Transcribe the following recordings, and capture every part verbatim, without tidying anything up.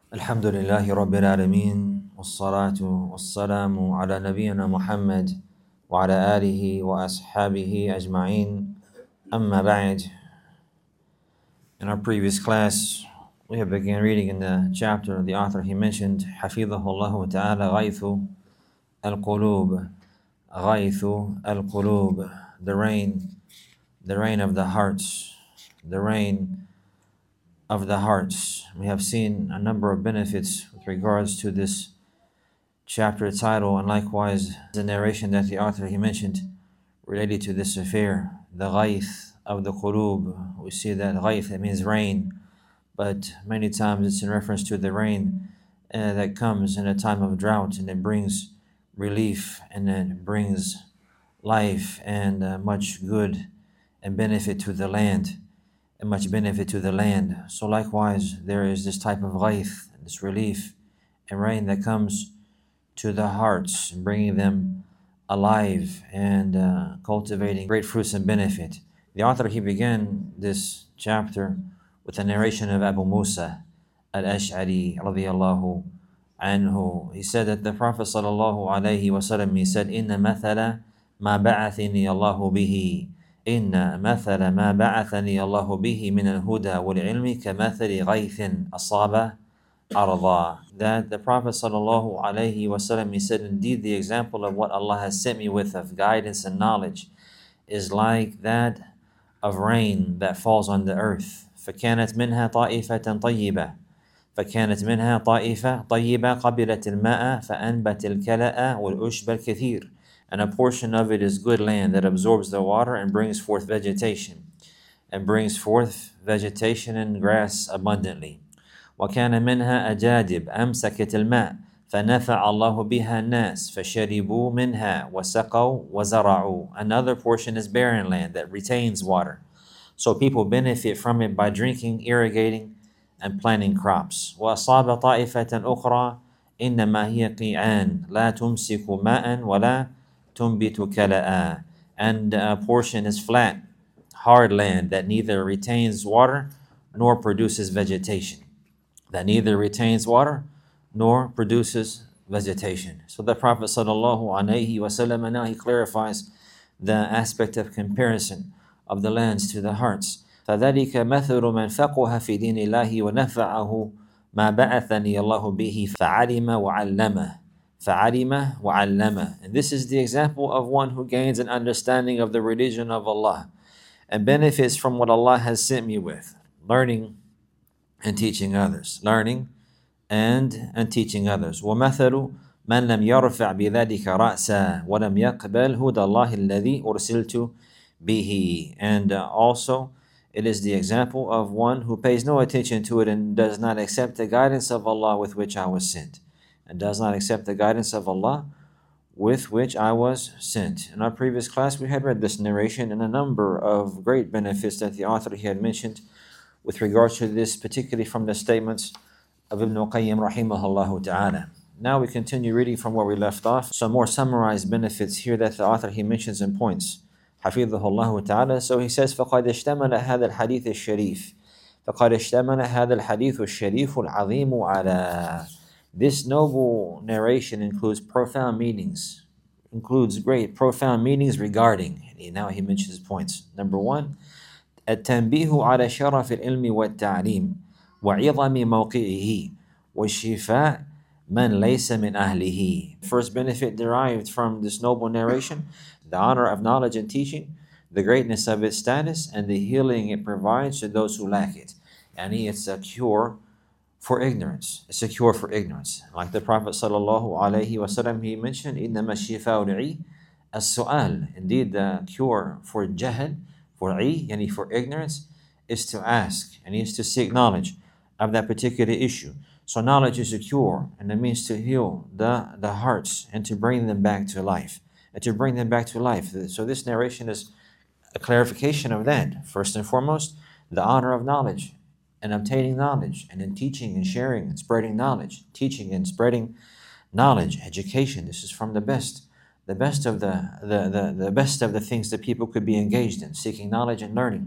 الحمد لله رب العالمين والصلاة والسلام على نبينا محمد وعلى آله وأصحابه أجمعين أما بعد. In our previous class, we have begun reading in the chapter the author he mentioned حفظه الله تعالى غيث القلوب غيث القلوب the rain the rain of the hearts the rain of the hearts. We have seen a number of benefits with regards to this chapter title, and likewise the narration that the author he mentioned related to this affair, the ghayth of the qulub. We see that ghayth, it means rain, but many times it's in reference to the rain uh, that comes in a time of drought, and it brings relief, and it brings life and uh, much good and benefit to the land, and much benefit to the land. So likewise, there is this type of ghayth, this relief and rain that comes to the hearts, bringing them alive and uh, cultivating great fruits and benefit. The author, he began this chapter with a narration of Abu Musa al-Ash'ari radiyallahu anhu. He said that the Prophet sallallahu alayhi wa sallam, he said, "Inna mathala ma ba'athani Allahu bihi إن مثل ما بعثني الله به من الهدى والعلم كمثل غيث أصاب أرضا." That the Prophet sallallahu alaihi wasallam, he said, indeed the example of what Allah has sent me with of guidance and knowledge is like that of rain that falls on the earth. فكانت منها طائفة طيبة فكانت منها طائفة طيبة قبلت الماء فأنبت الكلأ والعشب الكثير. And a portion of it is good land that absorbs the water and brings forth vegetation, and brings forth vegetation and grass abundantly. وكان منها أجادب أمسكت الماء فنفع الله بها الناس فشربوا منها وسقوا وزرعوا. Another portion is barren land that retains water, so people benefit from it by drinking, irrigating, and planting crops. وأصاب طائفة أخرى إنما هي قيعان لا تمسك ماء ولا تنبت كلأ. And a portion is flat, hard land that neither retains water nor produces vegetation. That neither retains water nor produces vegetation. So the Prophet sallallahu alaihi wasallam, now he clarifies the aspect of comparison of the lands to the hearts. فذلك مثل من فقه في دين الله ونفعه ما بعثني الله به فعلم وعلمه فعلم وعلمه. And this is the example of one who gains an understanding of the religion of Allah and benefits from what Allah has sent me with, learning and teaching others, learning and and teaching others. ومثل من لم يرفع بذلك رأسا ولم يقبل هدى الله الذي أرسلت به. And uh, also it is the example of one who pays no attention to it and does not accept the guidance of Allah with which I was sent. And does not accept the guidance of Allah with which I was sent. In our previous class, we had read this narration and a number of great benefits that the author he had mentioned with regards to this, particularly from the statements of Ibn Qayyim rahimahullah ta'ala. Now we continue reading from where we left off. Some more summarized benefits here that the author he mentions in points. حفظه ta'ala. So he says, فَقَدْ اشْتَمَلَ هَذَا الْحَدِيثِ الشَّرِيفِ فَقَدْ اشْتَمَلَ هَذَا الْحَدِيثُ الشَّرِيفُ الْعَظِيمُ عَلَى. This noble narration includes profound meanings, includes great profound meanings regarding. Now he mentions points. Number one, التنبيه على شرف العلم والتعليم وعظم موقعه والشفاء من ليس من أهله. First benefit derived from this noble narration, the honor of knowledge and teaching, the greatness of its status, and the healing it provides to those who lack it. And it's a cure for ignorance. It's a cure for ignorance. Like the Prophet sallallahu alaihi wasallam, he mentioned, إِنَّمَا الشِّفَاءُ الْعِي السُّؤَالِ. Indeed, the cure for jahl, for 'i, yani for ignorance, is to ask, and is to seek knowledge of that particular issue. So knowledge is a cure, and it means to heal the, the hearts and to bring them back to life. And to bring them back to life. So this narration is a clarification of that. First and foremost, the honor of knowledge, and obtaining knowledge, and in teaching and sharing and spreading knowledge, teaching and spreading knowledge, education. This is from the best, the best of the, the, the, the best of the things that people could be engaged in, seeking knowledge and learning.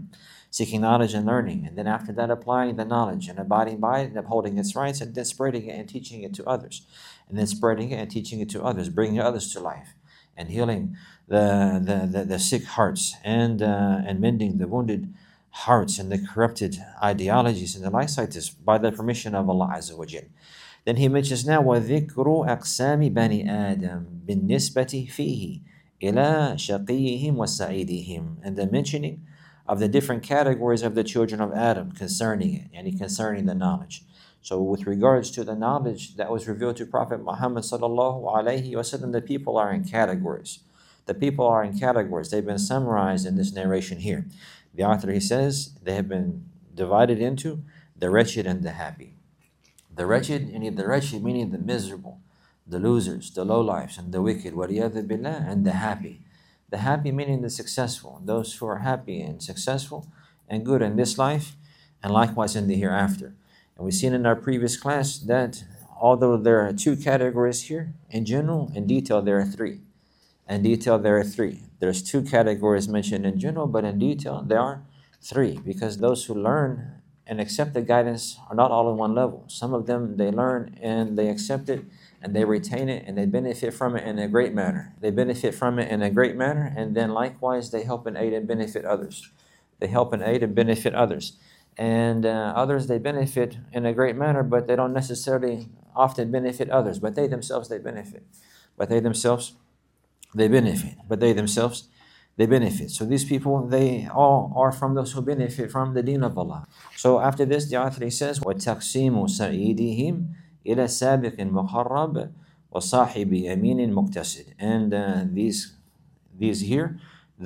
seeking knowledge and learning, and then after that applying the knowledge and abiding by it and upholding its rights, and then spreading it and teaching it to others, and then spreading it and teaching it to others, bringing others to life, and healing the the, the, the sick hearts, and uh, and mending the wounded hearts and the corrupted ideologies and the likes like this by the permission of Allah Azza wa Jal. Then he mentions now وَذِكْرُ أَقْسَامِ بَنِي آدَمْ بِالنِّسْبَةِ فِيهِ إِلَى شَقِيِّهِمْ وَسَعِيدِهِمْ, and the mentioning of the different categories of the children of Adam concerning it, and concerning the knowledge. So with regards to the knowledge that was revealed to Prophet Muhammad sallallahu alaihi wasallam, the people are in categories. The people are in categories. They've been summarized in this narration here. The author, he says, they have been divided into the wretched and the happy. The wretched, meaning the wretched, meaning the miserable, the losers, the lowlifes, and the wicked, وَلِيَذُ بِاللَّهِ, and the happy. The happy meaning the successful, those who are happy and successful and good in this life, and likewise in the hereafter. And we've seen in our previous class that although there are two categories here, in general, in detail there are three. In detail there are three. There's two categories mentioned in general, but in detail there are three, because those who learn and accept the guidance are not all in one level. Some of them, they learn and they accept it and they retain it and they benefit from it in a great manner. They benefit from it in a great manner, and then likewise they help and aid and benefit others. They help and aid and benefit others. And uh, others, they benefit in a great manner, but they don't necessarily often benefit others. But they themselves, they benefit. But they themselves, they benefit. But they themselves, they benefit. So these people, they all are from those who benefit from the deen of Allah. So after this, the author says, وَتَقْسِيمُ سَعِيدِهِمْ إِلَى سَابِقٍ مُقَرَّبٍ وَصَاحِبِ يَمِينٍ مُقْتَسِدٍ. And uh, these, these here,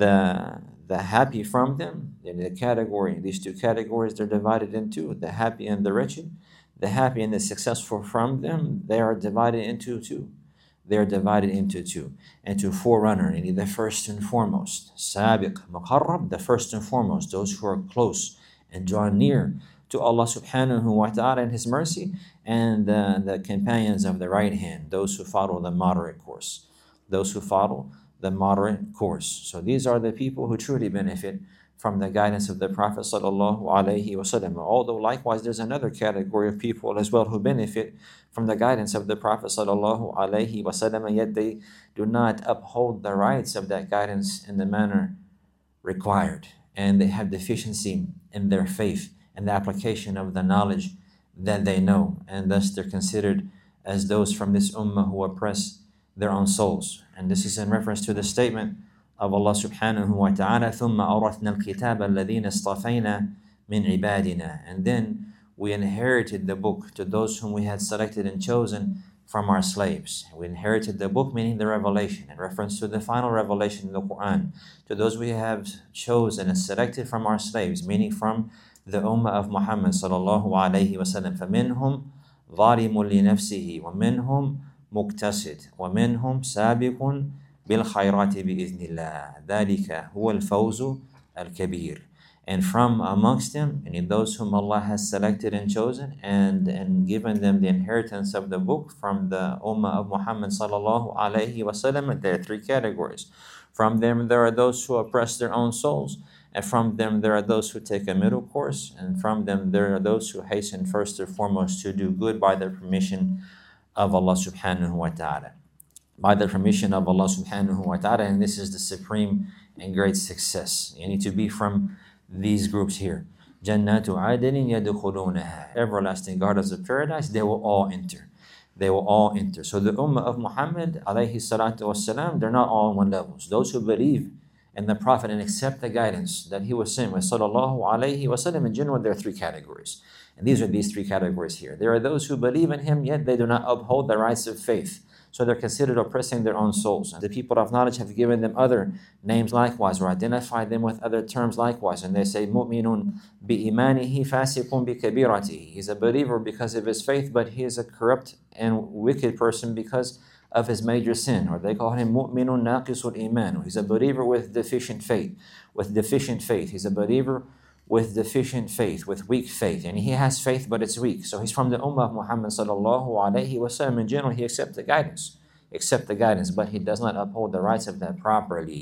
the the happy from them, in the category, these two categories, they're divided into the happy and the wretched. The happy and the successful from them, they are divided into two. They are divided into two. Into forerunner, and the first and foremost. Sabiq, muqarrab, the first and foremost, those who are close and draw near to Allah subhanahu wa ta'ala and His mercy, and uh, the companions of the right hand, those who follow the moderate course. Those who follow the moderate course. So these are the people who truly benefit from the guidance of the Prophet sallallahu alaihi wasallam. Although likewise there's another category of people as well who benefit from the guidance of the Prophet sallallahu alaihi wasallam, yet they do not uphold the rights of that guidance in the manner required, and they have deficiency in their faith and the application of the knowledge that they know, and thus they're considered as those from this ummah who oppress their own souls. And this is in reference to the statement of Allah subhanahu wa ta'ala, ثُمَّ أَوْرَثْنَا الْكِتَابَ الَّذِينَ اصْطَفَيْنَا مِنْ عِبَادِنَا. And then we inherited the book to those whom we had selected and chosen from our slaves. We inherited the book, meaning the revelation, in reference to the final revelation in the Quran, to those we have chosen and selected from our slaves, meaning from the ummah of Muhammad sallallahu alayhi wa sallam. فَمِنْهُمْ ظَالِمٌ لِنَفْسِهِ وَمِنْهُمْ مقتصد ومنهم سابق بالخيرات بإذن الله ذلك هو الفوز الكبير. And from amongst them, and in those whom Allah has selected and chosen and, and given them the inheritance of the book from the ummah of Muhammad sallallahu alayhi wa sallam, there are three categories. From them there are those who oppress their own souls, and from them there are those who take a middle course, and from them there are those who hasten first and foremost to do good by the permission of Allah subhanahu wa ta'ala. By the permission of Allah subhanahu wa ta'ala, and this is the supreme and great success. You need to be from these groups here. Jannatu adnin yadkhulunaha. Everlasting gardens of paradise, they will all enter. They will all enter. So the ummah of Muhammad alayhi salatu wasalam, they're not all on one level. So those who believe in the Prophet and accept the guidance that he was sent with sallallahu alayhi wasallam, in general, there are three categories. And these are these three categories here. There are those who believe in him, yet they do not uphold the rights of faith. So they're considered oppressing their own souls. And the people of knowledge have given them other names likewise, or identified them with other terms likewise. And they say, mu'minun bi-imanihi fasiqun bi-kabiratihi. He's a believer because of his faith, but he is a corrupt and wicked person because of his major sin. Or they call him mu'minun naqisul iman. He's a believer with deficient faith. With deficient faith. He's a believer with deficient faith, with weak faith. And he has faith, but it's weak. So he's from the ummah of Muhammad sallallahu alayhi wa sallam. In general, he accepts the guidance, accept the guidance, but he does not uphold the rights of that properly.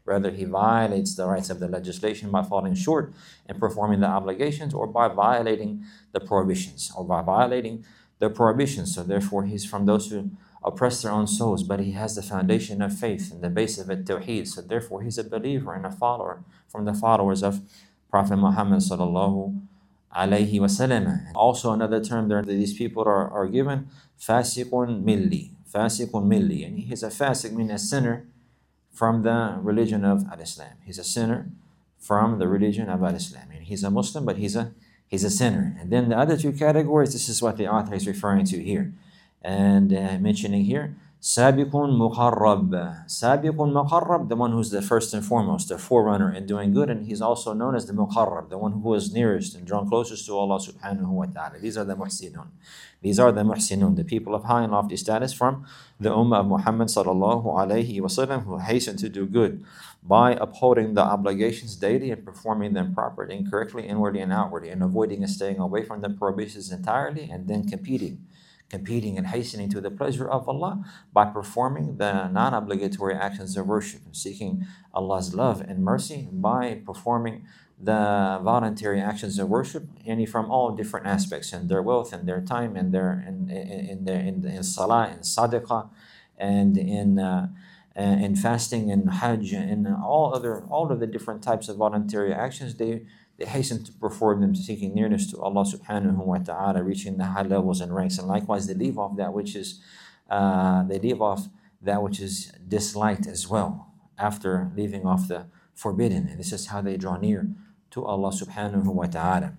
whether he violates the rights of the legislation by falling short and performing the obligations, or by violating the prohibitions, or by violating the prohibitions. So therefore, he's from those who oppress their own souls, but he has the foundation of faith and the base of it, tawheed. So therefore, he's a believer and a follower from the followers of Prophet Muhammad sallallahu alayhi wasallam. Also, another term that these people are, are given, fasiqun milli, fasiqun milli, and he's a fasiq, meaning a sinner from the religion of al-Islam. He's a sinner from the religion of al-Islam. And he's a Muslim, but he's a he's a sinner. And then the other two categories, this is what the author is referring to here. And uh, mentioning here, Sabiqun Muqarrab. Sabiqun Muqarrab, the one who's the first and foremost, the forerunner in doing good, and he's also known as the Muqarrab, the one who is nearest and drawn closest to Allah subhanahu wa ta'ala. These are the Muhsinun. These are the Muhsinun, the people of high and lofty status from the Ummah of Muhammad sallallahu alayhi wa sallam, who hasten to do good by upholding the obligations daily and performing them properly and correctly, inwardly and outwardly, and avoiding and staying away from the prohibitions entirely, and then competing. competing and hastening to the pleasure of Allah by performing the non-obligatory actions of worship, seeking Allah's love and mercy by performing the voluntary actions of worship, any from all different aspects, in their wealth and their time and their in in, in their in, in salah and sadaqah and in uh, in fasting and hajj and all other all of the different types of voluntary actions. They They hasten to perform them, seeking nearness to Allah subhanahu wa ta'ala, reaching the high levels and ranks. And likewise, they leave off that which is, uh, they leave off that which is disliked as well, after leaving off the forbidden. And this is how they draw near to Allah subhanahu wa ta'ala.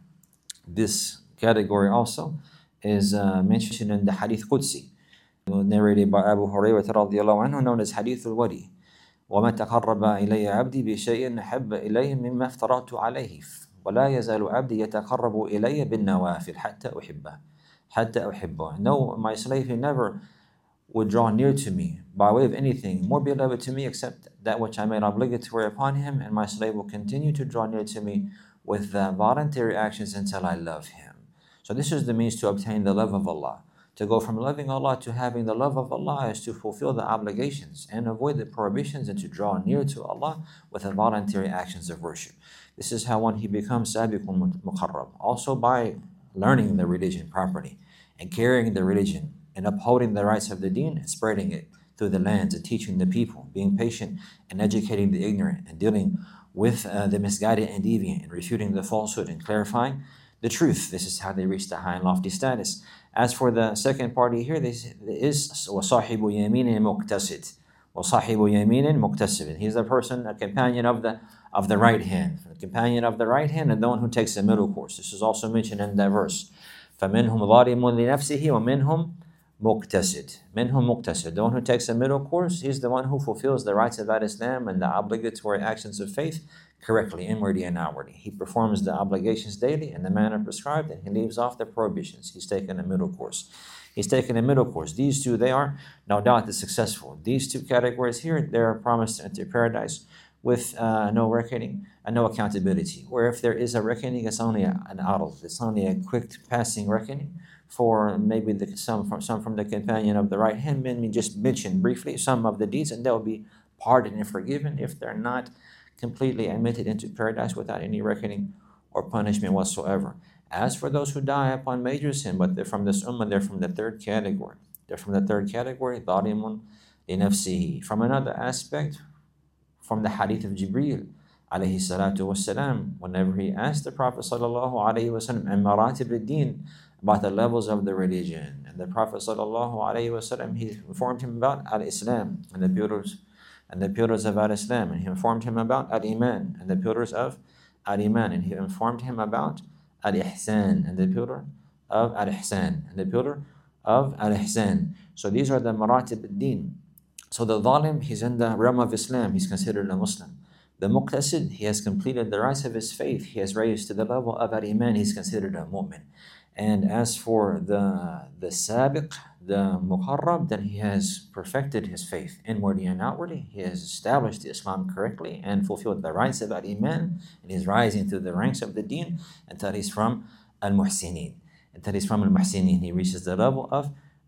This category also is uh, mentioned in the Hadith Qudsi, narrated by Abu Hurairah radiallahu anhu, known as Hadith al-Wadi. وَمَا تَقَرَّبَ إِلَيَّ عَبْدِي بِشَيْءٍ أَحَبَّ إِلَيَّ مِمَّا افْتَرَضْتُ عَلَيْهِ وَلَا يَزَالُ عَبْدِي يَتَقَرَّبُ إِلَيَّ بِالنَّوَافِلِ حَتَّى أُحِبَّهُ حَتَّى أُحِبَّهُ. No, my slave, he never would draw near to me by way of anything more beloved to me except that which I made obligatory upon him, and my slave will continue to draw near to me with the voluntary actions until I love him. So this is the means to obtain the love of Allah. To go from loving Allah to having the love of Allah is to fulfill the obligations and avoid the prohibitions, and to draw near to Allah with the voluntary actions of worship. This is how one he becomes Sabiqun Muqarrab. Also by learning the religion properly and carrying the religion and upholding the rights of the deen and spreading it through the lands and teaching the people, being patient and educating the ignorant and dealing with uh, the misguided and deviant and refuting the falsehood and clarifying the truth. This is how they reach the high and lofty status. As for the second party here, this is وَصَاحِبُ يَمِينٍ مُقْتَسِدٍ وَصَاحِبُ يَمِينٍ مُقْتَسِدٍ. He's a person, a companion of the of the right hand, a companion of the right hand, and the one who takes the middle course. This is also mentioned in that verse. فَمِنْهُمْ ظَالِمٌ لِنَفْسِهِ وَمِنْهُمْ مُقْتَسِدٍ. مِنْهُمْ مُقْتَسِدٍ. The one who takes the middle course, he's the one who fulfills the rights of Islam and the obligatory actions of faith correctly, inwardly and outwardly. He performs the obligations daily in the manner prescribed, and he leaves off the prohibitions. He's taken a middle course. He's taken a middle course. These two, they are no doubt the successful. These two categories here, they are promised to enter paradise with uh, no reckoning and no accountability. Where if there is a reckoning, it's only a, an adl. It's only a quick passing reckoning for maybe the, some from some from the companion of the right hand. Men just mention briefly some of the deeds, and they'll be pardoned and forgiven if they're not completely admitted into paradise without any reckoning or punishment whatsoever. As for those who die upon major sin, but they're from this ummah, they're from the third category. They're from the third category, ظَالِمٌ لِنَفْسِهِ. From another aspect, from the hadith of Jibreel, alayhi salatu wassalam, whenever he asked the Prophet sallallahu alayhi wasallam and maratib al-din, about the levels of the religion, and the Prophet sallallahu alayhi wasallam, he informed him about al-Islam and the pillars and the pillars of al-Islam, and he informed him about al-Iman and the pillars of al-Iman, and he informed him about al-Ihsan and the pillar of al-Ihsan and the pillar of al-Ihsan. So these are the maratib al-din. So the zalim, he's in the realm of Islam, he's considered a Muslim. The muqtasid, he has completed the rights of his faith, he has raised to the level of al-Iman, he's considered a mu'min. And as for the the sabiq, the muqarrab, then he has perfected his faith inwardly and outwardly. He has established Islam correctly and fulfilled the rights of al-Iman, and he's rising through the ranks of the deen until he's from al-muhsinin. Until he's from al-muhsinin, he reaches the level of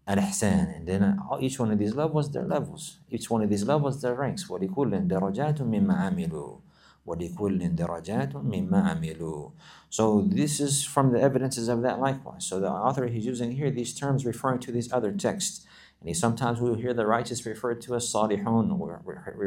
al-ihsan. And then each one of these levels, their levels. Each one of these levels, their ranks. وَلِكُلٍ دَرَجَاتٌ مِمَّا عَمِلُوا وَلِكُلٍ دَرَجَاتٌ مِمَّا عَمِلُوا. So this is from the evidences of that likewise. So the author, he's using here these terms referring to these other texts. And he, sometimes we will hear the righteous referred to as salihun, or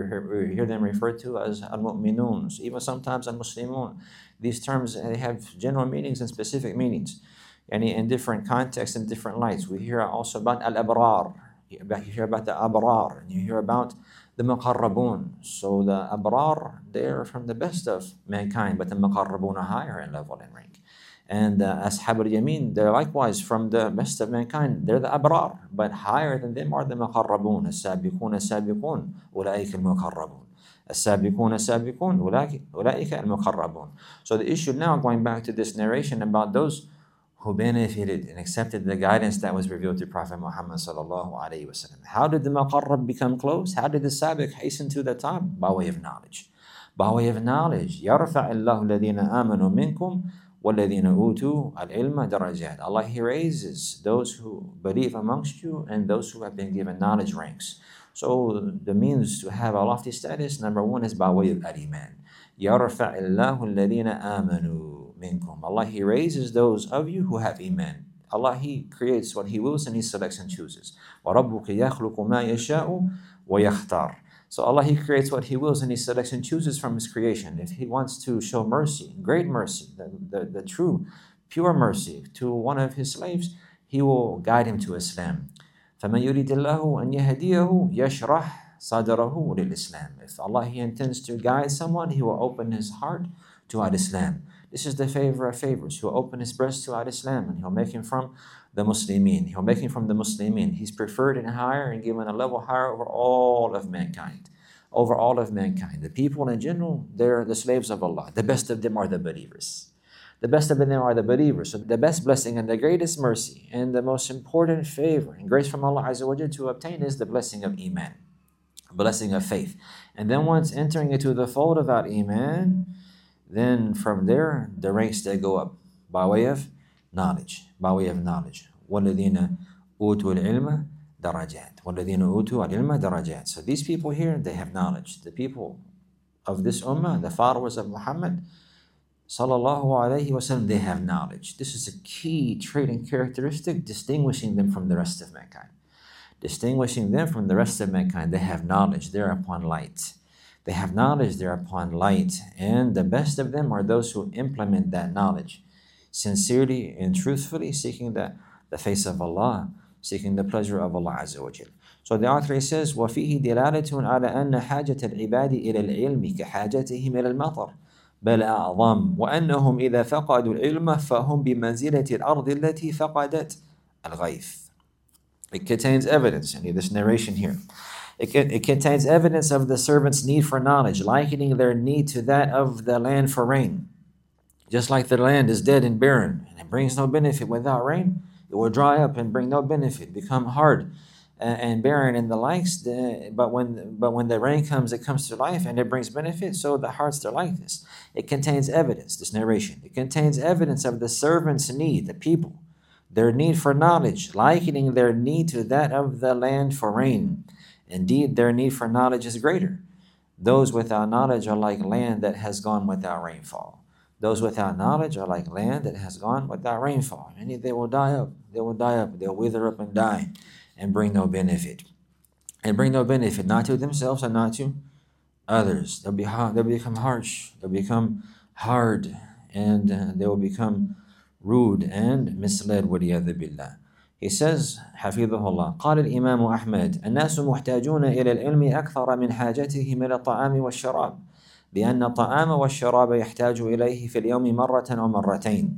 we hear them referred to as al-mu'minun, even sometimes al-muslimun. These terms, they have general meanings and specific meanings, and in different contexts and different lights. We hear also about al-abrar, you hear about the abrar, and you hear about the muqarrabun. So the abrar, they're from the best of mankind, but the muqarrabun are higher in level and rank. And uh, Ashab al-Yamin, they're likewise from the best of mankind. They're the abrar, but higher than them are the muqarrabun. As-sabiqun as-sabiqun, ulaika al-muqarrabun. As-sabiqun as-sabiqun, ulaika al-muqarrabun. So the issue now, going back to this narration about those who benefited and accepted the guidance that was revealed to Prophet Muhammad sallallahu alaihi wasallam. How did the muqarrab become close? How did the sabiq hasten to the top? By way of knowledge. By way of knowledge. يَرْفَعِ اللَّهُ الَّذِينَ آمَنُوا مِنْكُمْ وَالَّذِينَ أُوتُوا الْعِلْمَ دَرَجَاتٍ. Allah, He raises those who believe amongst you and those who have been given knowledge ranks. So the means to have a lofty status, number one, is by way of al-iman. يَرْفَعِ اللَّهُ الَّذِينَ آمَنُوا minkum. Allah, He raises those of you who have iman. Allah, He creates what He wills and He selects and chooses. وَرَبُّكَ يَخْلُقُ مَا يَشَاءُ وَيَخْتَارُ. So Allah, He creates what He wills and He selects and chooses from His creation. If He wants to show mercy, great mercy, the, the, the true, pure mercy to one of His slaves, He will guide him to Islam. فَمَنْ يُرِيدِ اللَّهُ أَنْ يَهْدِيَهُ يَشْرَحْ صَدْرَهُ لِلْإِسْلَامِ. If Allah, He intends to guide someone, He will open his heart to al-Islam. This is the favor of favors. He'll open his breast to al-Islam, and He'll make him from the Muslimin. He'll make him from the Muslimin. He's preferred and higher and given a level higher over all of mankind. Over all of mankind. The people in general, they're the slaves of Allah. The best of them are the believers. The best of them are the believers. So the best blessing and the greatest mercy and the most important favor and grace from Allah Azza wa Jalla to obtain is the blessing of Iman. Blessing of faith. And then once entering into the fold of our Iman, then from there, the ranks they go up by way of knowledge, by way of knowledge. وَالَّذِينَ أُوتُوا الْعِلْمَ دَرَجَاتٍ وَالَّذِينَ أُوتُوا الْعِلْمَ دَرَجَاتٍ. So these people here, they have knowledge. The people of this ummah, the followers of Muhammad sallallahu alaihi wasallam, they have knowledge. This is a key trait and characteristic distinguishing them from the rest of mankind. Distinguishing them from the rest of mankind. They have knowledge. They're upon light. They have knowledge, they're upon light, and the best of them are those who implement that knowledge sincerely and truthfully, seeking the, the face of Allah, seeking the pleasure of Allah Azza wa Jal. So the author says, وَفِيهِ دِلَالَةٌ عَلَى أَنَّ حَاجَةَ الْعِبَادِ إِلَى الْعِلْمِ كَحَاجَتِهِمْ إِلَى الْمَطَرِ بَلْ أَعْظَمُ وَأَنَّهُمْ إِذَا فَقَدُوا الْعِلْمَ فَهُمْ بِمَنزِلَةِ الْأَرْضِ الَّتِي فَقَدَتْ الْغَيْثِ. It contains evidence in this narration here. It, it contains evidence of the servant's need for knowledge, likening their need to that of the land for rain. Just like the land is dead and barren, and it brings no benefit without rain, it will dry up and bring no benefit, become hard and, and barren and the likes. The, but when but when the rain comes, it comes to life and it brings benefit. So the hearts are like this. It contains evidence, this narration. It contains evidence of the servant's need, the people, their need for knowledge, likening their need to that of the land for rain. Indeed, their need for knowledge is greater. Those without knowledge are like land that has gone without rainfall. Those without knowledge are like land that has gone without rainfall. And they will die up. They will die up. They'll wither up and die and bring no benefit. And bring no benefit, not to themselves and not to others. They'll be they'll become harsh. They'll become hard. And uh, they will become rude and misled. وَلِيَذُ بِاللَّهِ. He says, حفظه الله, قال الإمام أحمد الناس محتاجون إلى العلم أكثر من حاجتهم إلى الطعام والشراب لأن الطعام والشراب يحتاج إليه في اليوم مرة أو مرتين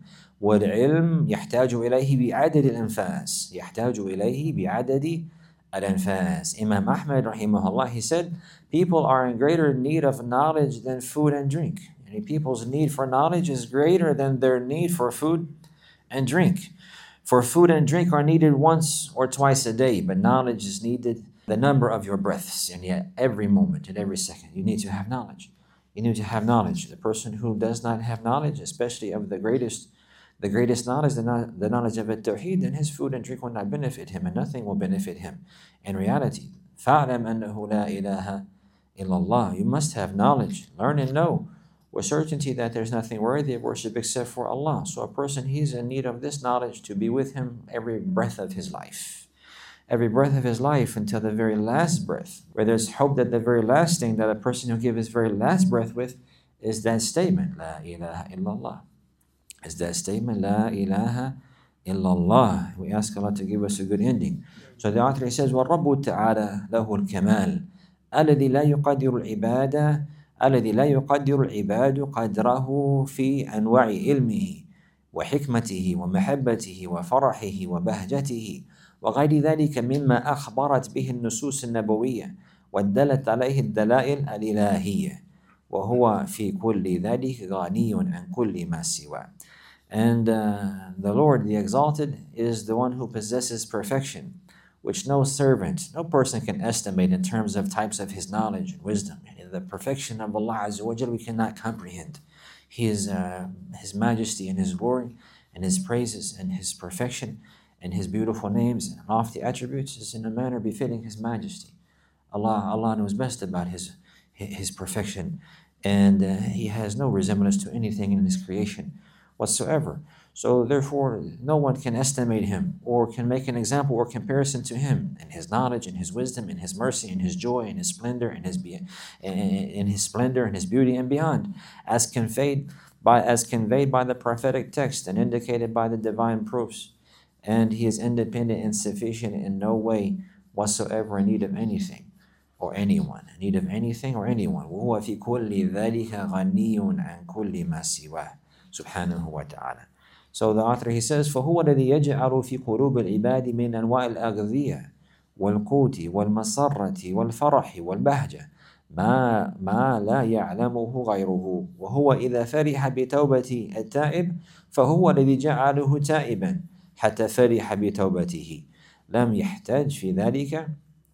والعلم يحتاج إليه بعدد الأنفاس يحتاج إليه بعدد الأنفاس. Imam Ahmad rahimahullah, he said, people are in greater need of knowledge than food and drink. And people's need for knowledge is greater than their need for food and drink. For food and drink are needed once or twice a day, but knowledge is needed the number of your breaths, and yet every moment and every second you need to have knowledge. You need to have knowledge. The person who does not have knowledge, especially of the greatest the greatest knowledge, the, no- the knowledge of At-Tawheed, then his food and drink will not benefit him, and nothing will benefit him. In reality, فَاعْلَمْ أَنَّهُ لَا إِلَهَ إِلَّا اللَّهِ. You must have knowledge, learn and know with certainty that there's nothing worthy of worship except for Allah. So a person, he's in need of this knowledge to be with him every breath of his life. Every breath of his life until the very last breath. Where there's hope that the very last thing that a person will give his very last breath with is that statement, La ilaha illallah. Is that statement, La ilaha illallah. We ask Allah to give us a good ending. So the author says, وَالرَّبُّ تَعَالَى لَهُ الْكَمَالِ الَّذِي لَا يُقَدِّرُ الْعِبَادَ الَّذِي لَا يُقَدِّرُ الْعِبَادُ قَدْرَهُ فِي أَنْوَاعِ عِلْمِهِ وحكمته ومحبته وفرحه وبهجته وغير ذلك مما أخبرت به النصوص النبوية ودلت عليه الدلائل الإلهية وهو في كل ذلك غني عن كل ما سواه. And uh, the Lord, the Exalted, is the one who possesses perfection, which no servant, no person can estimate in terms of types of his knowledge and wisdom. The perfection of Allah Azza wa Jal we cannot comprehend. His, uh, his majesty and His glory and His praises and His perfection and His beautiful names and lofty attributes is in a manner befitting His majesty. Allah, Allah knows best about His, His perfection, and uh, He has no resemblance to anything in His creation whatsoever. So therefore, no one can estimate Him or can make an example or comparison to Him in His knowledge and His wisdom and His mercy and His joy and His splendor and His be- in His splendor and His beauty and beyond, as conveyed by as conveyed by the prophetic text and indicated by the divine proofs. And He is independent and sufficient in no way whatsoever in need of anything or anyone, in need of anything or anyone. وَهُوَ فِي كُلِّ ذَلِكَ غَنِيٌّ عَنْ كُلِّ مَا سِوَاهُ سبحانه وتعالى. So the author, he says, فَهُوَ الَّذِي يَجْعَلُ فِي قُلُوبِ الْعِبَادِ مِنْ أَنْوَاءِ الْأَغْذِيَةِ وَالْقُوتِ وَالْمَسَرَّةِ وَالْفَرَحِ وَالْبَهْجَةِ ما ما لا يعلمه غيره وهو إذا فرح بتوبة التائب فهو الذي جعله تائبا حتى فرح بتوبته لم يحتاج في ذلك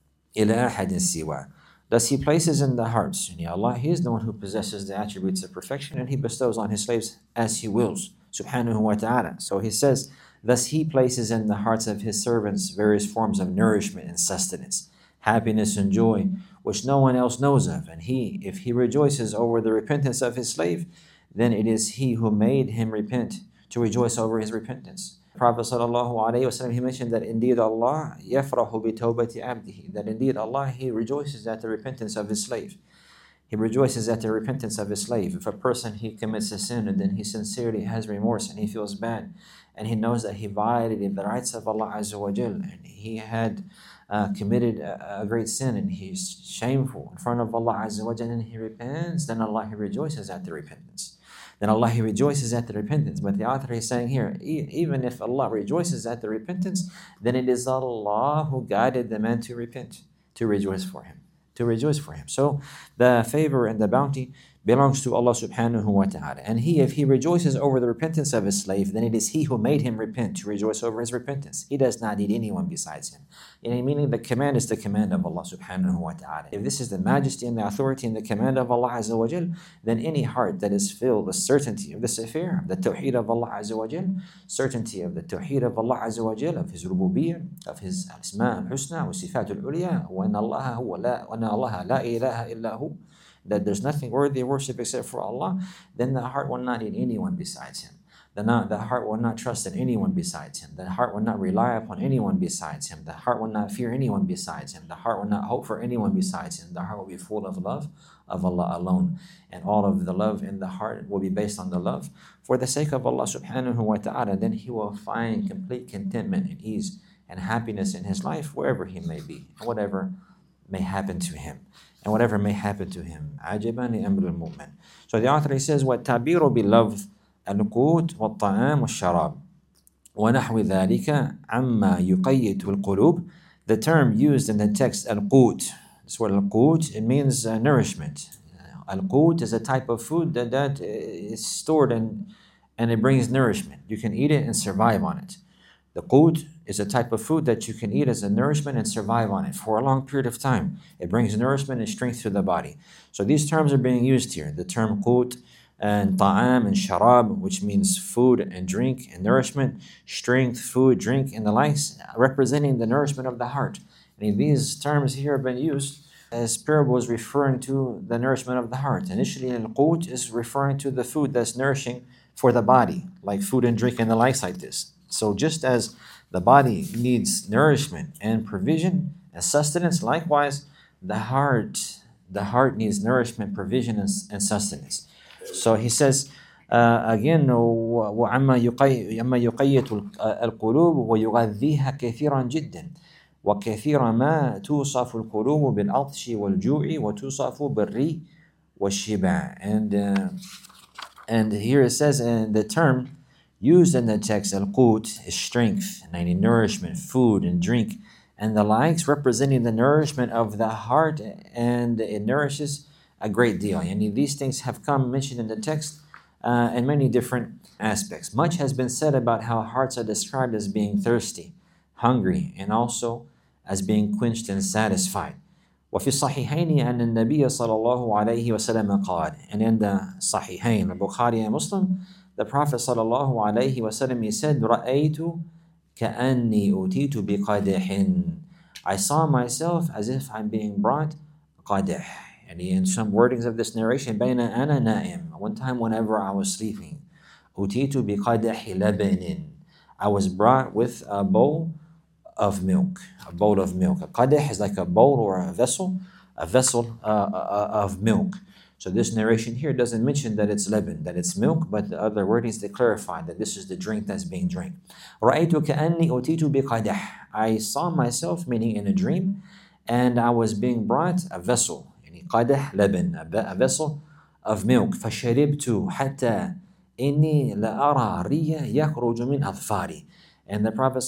إلى أحد سواه. Thus He places in the hearts, and Allah, He is the one who possesses the attributes of perfection, and He bestows on His slaves as He wills, subhanahu wa ta'ala. So He says, thus He places in the hearts of His servants various forms of nourishment and sustenance, happiness and joy, which no one else knows of. And He, if He rejoices over the repentance of His slave, then it is He who made him repent to rejoice over his repentance. Prophet sallallahu alaihi wasallam, he mentioned that indeed Allah yafrahu bi tawbati abdihi, that indeed Allah, He rejoices at the repentance of His slave. He rejoices at the repentance of His slave. If a person, he commits a sin and then he sincerely has remorse and he feels bad and he knows that he violated the rights of Allah Azza wa Jal and he had uh, committed a, a great sin and he's shameful in front of Allah Azza wa Jal and he repents, then Allah, He rejoices at the repentance. Then Allah, He rejoices at the repentance. But the author is saying here, e- even if Allah rejoices at the repentance, then it is Allah who guided the man to repent, to rejoice for him, to rejoice for him. So the favor and the bounty belongs to Allah subhanahu wa ta'ala. And He, if He rejoices over the repentance of His slave, then it is He who made him repent to rejoice over his repentance. He does not need anyone besides Him. And meaning the command is the command of Allah subhanahu wa ta'ala. If this is the majesty and the authority and the command of Allah Azza wa Jal, then any heart that is filled with certainty of this affair, the tawheed of Allah Azza wa Jal, certainty of the tawheed of Allah Azza wa Jal, of His rububiyyah, of His asma al-husna wa sifat al-ulya, wa anna Allah huwa la, wa anna Allah la ilaha illa hu, that there's nothing worthy of worship except for Allah, then the heart will not need anyone besides Him. The, not, the heart will not trust in anyone besides Him. The heart will not rely upon anyone besides Him. The heart will not fear anyone besides Him. The heart will not hope for anyone besides Him. The heart will be full of love of Allah alone. And all of the love in the heart will be based on the love for the sake of Allah subhanahu wa ta'ala. Then he will find complete contentment and ease and happiness in his life wherever he may be, and whatever may happen to him. And whatever may happen to him. عَجَبًا لِأَمْرِ الْمُؤْمِنِ. So the author, he says, وَالتَّعْبِيرُ بِاللَّفْظِ الْقُوتِ وَالطَّعَامُ وَالشَّرَابِ وَنَحْوِ ذَلِكَ عَمَّا يُقَيِّدُ الْقُلُوبِ. The term used in the text, al-qut, this word al-qut, it means uh, nourishment. Al-qut is a type of food that, that is stored in, and it brings nourishment. You can eat it and survive on it. The qut is a type of food that you can eat as a nourishment and survive on it for a long period of time. It brings nourishment and strength to the body. So these terms are being used here. The term qut, and ta'am and sharab, which means food and drink and nourishment, strength, food, drink, and the likes, representing the nourishment of the heart. And these terms here have been used as parables referring to the nourishment of the heart. Initially, al-qut is referring to the food that's nourishing for the body, like food and drink and the likes like this. So just as the body needs nourishment and provision and sustenance, likewise, the heart, the heart needs nourishment, provision, and, and sustenance. So he says, uh, again, وَعَمَّا يُقَيِّتُ الْقُلُوبُ وَيُغَذِّيهَا كَثِيرًا جِدًّا وكثيرا ما توصف القلوب بالعطش والجوع وتوصف بالري والشبع. And uh, and here it says, and the term used in the text, al-qut, is strength, and nourishment, food and drink, and the likes, representing the nourishment of the heart, and it nourishes a great deal. And these things have come mentioned in the text uh, in many different aspects. Much has been said about how hearts are described as being thirsty, hungry, and also as being quenched and satisfied. وفي الصحيحين أن النبي صلى الله عليه وسلم قال, and in the Sahihain, the Bukhari and Muslim, the Prophet صلى الله عليه وسلم, he said, رأيت كأني أتيت بقدح. I saw myself as if I'm being brought قدح. And in some wordings of this narration, بين أنا نائم, one time whenever I was sleeping, أتيت بقدح لبن, I was brought with a bowl of milk, a bowl of milk. A qadih is like a bowl or a vessel, a vessel uh, uh, of milk. So this narration here doesn't mention that it's leban, that it's milk, but the other wordings they clarify that this is the drink that's being drank. رَأَيْتُ كَأَنِّي أُتِيتُ بِقَدَحٍ. I saw myself, meaning in a dream, and I was being brought a vessel, يعني قدح لبن, a vessel of milk. فَشَرِبْتُ حَتَّى إِنِّي لَأَرَى رِيَّ يَخْرُجُ مِنْ أَظْفَارِي. And the Prophet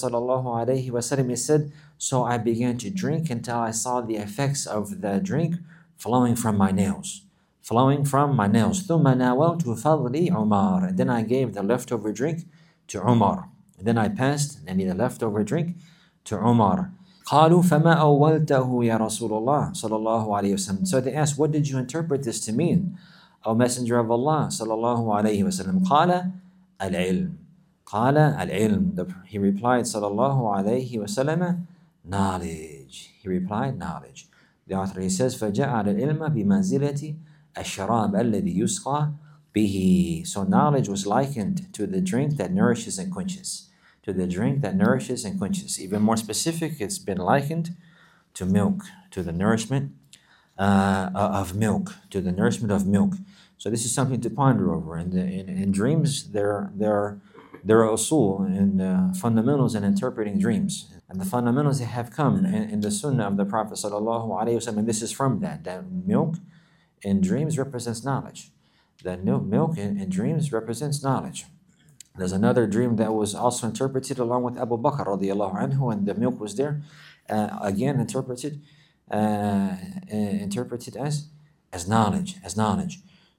ﷺ said, so I began to drink until I saw the effects of the drink flowing from my nails. Flowing from my nails. ثُمَّ نَاوَلْتُ فَضْلِي عُمَرَ. And then I gave the leftover drink to Umar. And then I passed and the leftover drink to Umar. قالوا فما أولته يا رسول الله صلى الله عليه وسلم. So they asked, what did you interpret this to mean, O Messenger of Allah صلى الله عليه وسلم? قال العلم. قال العلم. He replied صلى الله عليه وسلم, knowledge. He replied, knowledge. The author, he says, فجعل العلم بمنزلة الشراب الذي يسقى به. So knowledge was likened to the drink that nourishes and quenches. To the drink that nourishes and quenches. Even more specific, it's been likened to milk, to the nourishment uh, of milk, to the nourishment of milk. So this is something to ponder over. And in, in, in dreams, there, there, there are usul and uh, fundamentals in interpreting dreams. And the fundamentals that have come in, in the sunnah of the Prophet sallallahu alaihi wasallam, and this is from that, that milk in dreams represents knowledge. That milk in, in dreams represents knowledge. There's another dream that was also interpreted along with Abu Bakr radiallahu anhu, and the milk was there, uh, again interpreted, uh, interpreted as as knowledge, as knowledge.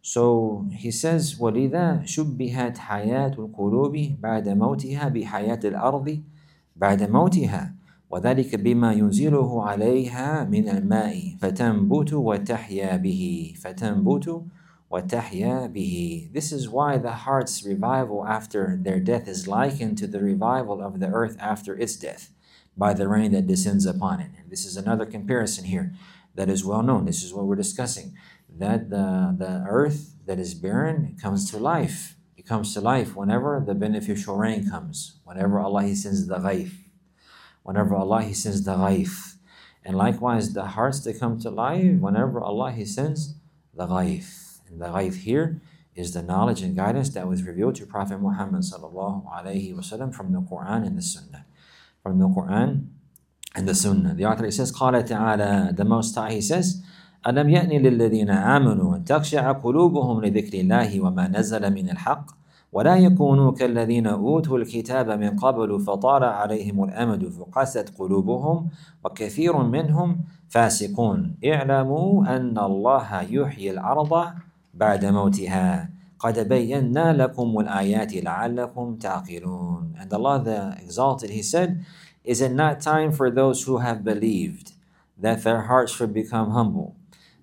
So he says, وَلِذَا شُبِّهَتْ حَيَاةُ الْقُلُوبِ بَعْدَ مَوْتِهَا بِحَيَاةِ الْأَرْضِ بَعْدَ مَوْتِهَا وَذَلِكَ بِمَا يُنْزِلُهُ عَلَيْهَا مِنَ الْمَاءِ فَتَنْبُتُ وَتَحْيَا بِهِ فَتَنْبُتُ وَتَحْيَا بِهِ. This is why the heart's revival after their death is likened to the revival of the earth after its death, by the rain that descends upon it. This is another comparison here that is well known. This is what we're discussing, that the, the earth that is barren comes to life. It comes to life whenever the beneficial rain comes, whenever Allah He sends the ghayth, whenever Allah He sends the ghayth. And likewise, the hearts that come to life whenever Allah He sends the ghayth. And the ghayth here is the knowledge and guidance that was revealed to Prophet Muhammad sallallahu alaihi wasallam from the Quran and the Sunnah. From the Quran and the Sunnah. The author says, قال تعالى, the Most High, He says, أَلَمْ يَأْنِ لِلَّذِينَ آمَنُوا أَن تَخْشَعَ قُلُوبُهُمْ لِذِكْرِ اللَّهِ وَمَا نَزَّلَ مِنَ الْحَقِّ وَلَا يَكُونُوا كَالَّذِينَ أُوتُوا الْكِتَابَ مِنْ قَبْلُ فَطَالَ عَلَيْهِمُ الْأَمَدُ فَقَسَتْ قُلُوبُهُمْ وَكَثِيرٌ مِنْهُمْ فَاسِقُونَ اعْلَمُوا أَنَّ اللَّهَ يُحْيِي الْأَرْضَ بَعْدَ مَوْتِهَا قَدْ بَيَّنَّا لَكُمُ الْآيَاتِ لَعَلَّكُمْ تَعْقِلُونَ. And Allah the Exalted, He said, is it not time for those who have believed that their hearts should become humble,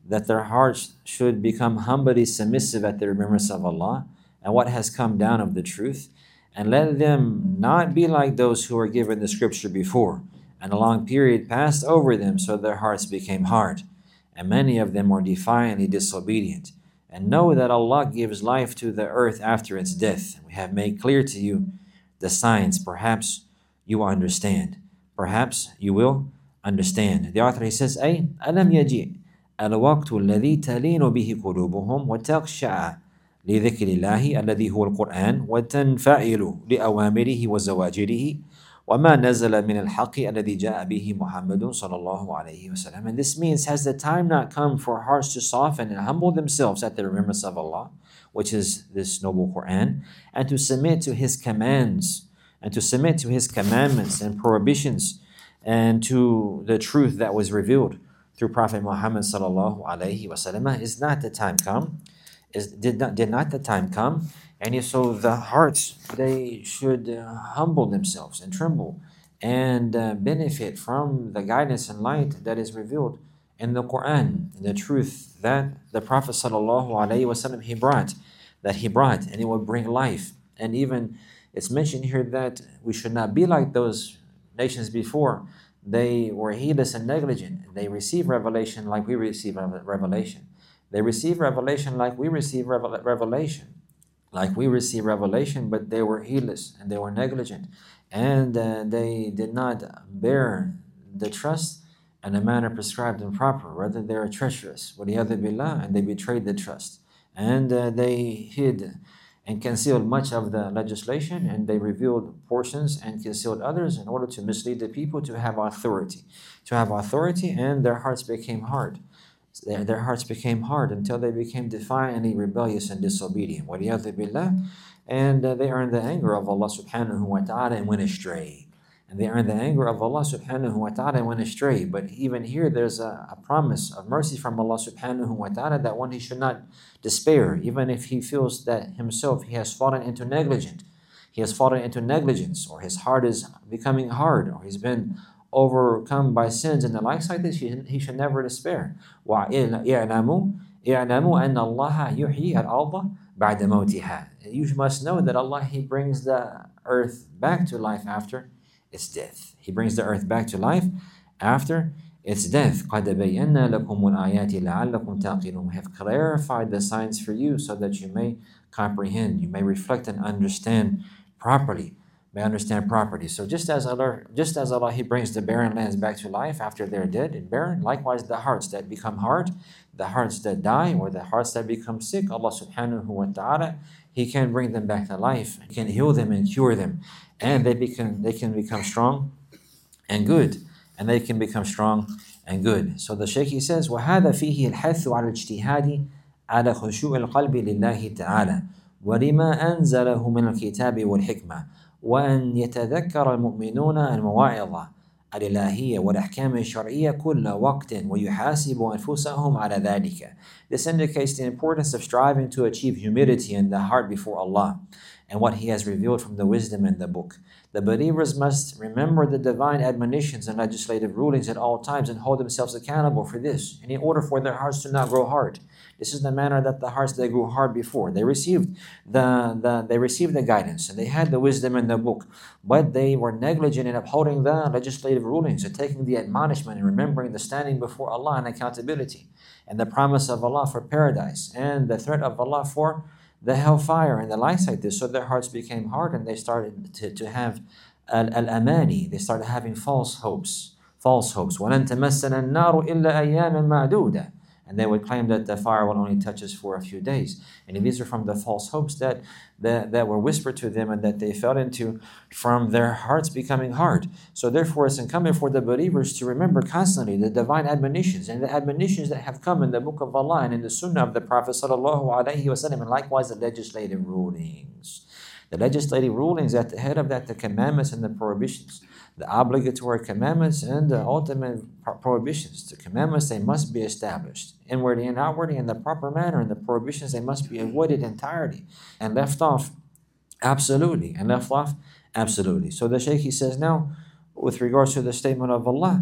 that their hearts should become humbly submissive at the remembrance of Allah and what has come down of the truth, and let them not be like those who were given the scripture before, and a long period passed over them, so their hearts became hard, and many of them were defiantly disobedient. And know that Allah gives life to the earth after its death. We have made clear to you the signs. Perhaps you will understand. Perhaps you will understand. The author, he says, أي ألم يجئ الوقت الذي تلين به قلوبهم وتخشع لذكر الله الذي هو القرآن وتنفعل لأوامره وزواجره وما نزل من الحق الذي جاء به محمد صلى الله عليه وسلم. And this means, has the time not come for hearts to soften and humble themselves at the remembrance of Allah, which is this noble Quran, and to submit to His commands, and to submit to His commandments and prohibitions, and to the truth that was revealed through Prophet Muhammad sallallahu alaihi wasallam? Is not the time come? Is did not did not the time come? And so the hearts, they should uh, humble themselves and tremble and uh, benefit from the guidance and light that is revealed in the Quran, the truth that the Prophet sallallahu alaihi wasallam he brought, that he brought, and it will bring life. And even it's mentioned here that we should not be like those nations before. They were heedless and negligent. They receive revelation like we receive revelation. They receive revelation like we receive revel- revelation. Like we receive revelation, but they were heedless and they were negligent. And uh, they did not bear the trust in a manner prescribed and proper. Rather, they are treacherous. وَلِيَذُ بِاللَّهِ, and they betrayed the trust. And uh, they hid and concealed much of the legislation, and they revealed portions and concealed others in order to mislead the people to have authority. To have authority, and their hearts became hard. Their, their hearts became hard until they became defiantly rebellious and disobedient. وَلِيَذُ بِاللَّهِ, and uh, they earned the anger of Allah subhanahu wa ta'ala and went astray. And they earned the anger of Allah subhanahu wa ta'ala and went astray. But even here there's a, a promise of mercy from Allah subhanahu wa ta'ala that one, he should not despair, even if he feels that himself he has fallen into negligence. He has fallen into negligence, or his heart is becoming hard, or he's been overcome by sins and the likes like this. He, he should never despair. وَإِعْلَمُوا إِعْلَمُوا أَنَّ اللَّهَ يُحْيِي الْأَرْضَ بَعْدَ مَوْتِهَا. You must know that Allah, He brings the earth back to life after its death. He brings the earth back to life after its death. قَدْ بَيَّنَّا لَكُمُ الْآيَاتِ لَعَلَّكُمْ تَعْقِلُونَ. We have clarified the signs for you so that you may comprehend, you may reflect and understand properly. May understand properly. So just as Allah, just as Allah, He brings the barren lands back to life after they're dead and barren, likewise the hearts that become hard, the hearts that die, or the hearts that become sick, Allah subhanahu wa ta'ala, He can bring them back to life. He can heal them and cure them. And they become they can become strong and good. And they can become strong and good. So the Shaykh, he says, وَهَذَا فِيهِ الْحَثُّ عَلَى الْاجْتِهَادِ عَلَى خُشُوعِ الْقَلْبِ لِلَّهِ تَعَالَى وَلِمَا أَنزَلَهُ مِنَ الْكِتَابِ وَالْحِكْمَةِ وأن يتذكر المؤمنون المواعظ الإلهية والأحكام الشرعية كل وقت ويحاسب أنفسهم على ذلك. This indicates the importance of striving to achieve humility in the heart before Allah and what He has revealed from the wisdom in the book. The believers must remember the divine admonitions and legislative rulings at all times and hold themselves accountable for this, in order for their hearts to not grow hard. This is the manner that the hearts that grew hard before. They received the, the they received the guidance and they had the wisdom in the book, but they were negligent in upholding the legislative rulings and taking the admonishment and remembering the standing before Allah and accountability and the promise of Allah for paradise and the threat of Allah for the hellfire and the likes like this. So their hearts became hard and they started to, to have al-amani. They started having false hopes. False hopes. وَلَن تَمَسَّنَا النَّارُ إِلَّا أَيَّامًا مَعْدُودًا. And they would claim that the fire will only touch us for a few days. And these are from the false hopes that, that, that were whispered to them and that they fell into from their hearts becoming hard. So therefore it's incumbent for the believers to remember constantly the divine admonitions and the admonitions that have come in the book of Allah and in the sunnah of the Prophet sallallahu alaihi wasallam, and likewise the legislative rulings. The legislative rulings, at the head of that, the commandments and the prohibitions. The obligatory commandments and the ultimate prohibitions. The commandments, they must be established inwardly and outwardly in the proper manner, and the prohibitions, they must be avoided entirely and left off absolutely, and left off absolutely. So the Shaykh, he says now, with regards to the statement of Allah,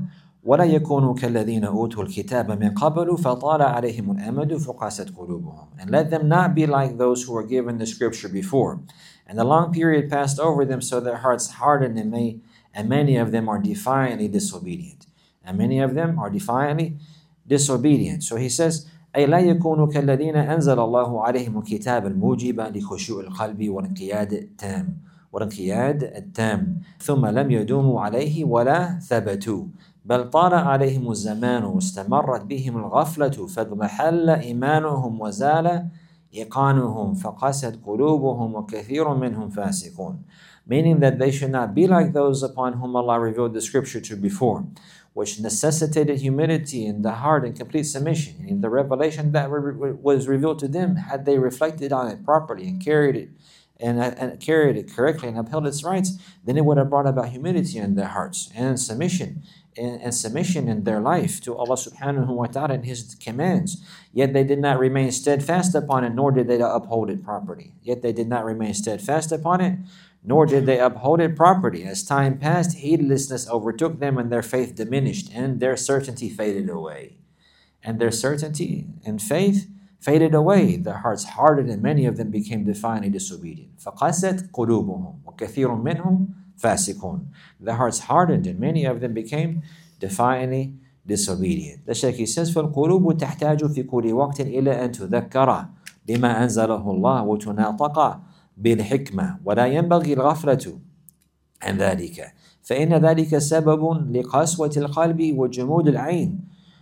ولا يكونوا كالذين أوتوا الكتاب من قبل فطال عليهم الأمد فقست قلوبهم. And let them not be like those who were given the scripture before, and the long period passed over them, so their hearts hardened, and, may, and many of them are defiantly disobedient. And many of them are defiantly disobedient. So he says, أي لا يكونوا كالذين أنزل الله عليهم الكتاب الموجب لخشوع القلب والانقياد التام والانقياد التام ثم لم يدوموا عليه ولا ثبتوا بل طال عليهم الزمان واستمرت بهم الغفلة فاضمحل إيمانهم وزال إيقانهم فقست قلوبهم وكثير منهم فاسقون. Meaning that they should not be like those upon whom Allah revealed the scripture to before, which necessitated humility in the heart and complete submission. And the revelation that was revealed to them, had they reflected on it properly and carried it and, and carried it correctly and upheld its rights, then it would have brought about humility in their hearts and submission and, and submission in their life to Allah subhanahu wa ta'ala and His commands. Yet they did not remain steadfast upon it, nor did they uphold it properly. Yet they did not remain steadfast upon it, nor did they uphold it properly. As time passed, heedlessness overtook them, and their faith diminished, and their certainty faded away. And their certainty and faith faded away. Their hearts hardened, and many of them became defiantly disobedient. فَقَسَتْ قُلُوبُهُمْ وَكَثِيرٌ مِّنْهُمْ فَاسِقُونَ. Their hearts hardened, and many of them became defiantly disobedient. The Shaykh says, فَالْقُلُوبُ تَحْتَاجُ فِي كُلِّ وَقْتٍ إِلَى أَن تُذَكَّرَ بِمَا أَنزَلَهُ اللَّهُ وَتُنَاطَقَ بالحكمة ولا ينبغي الغفلة عن ذلك فإن ذلك سبب لقسوة القلب وجمود العين.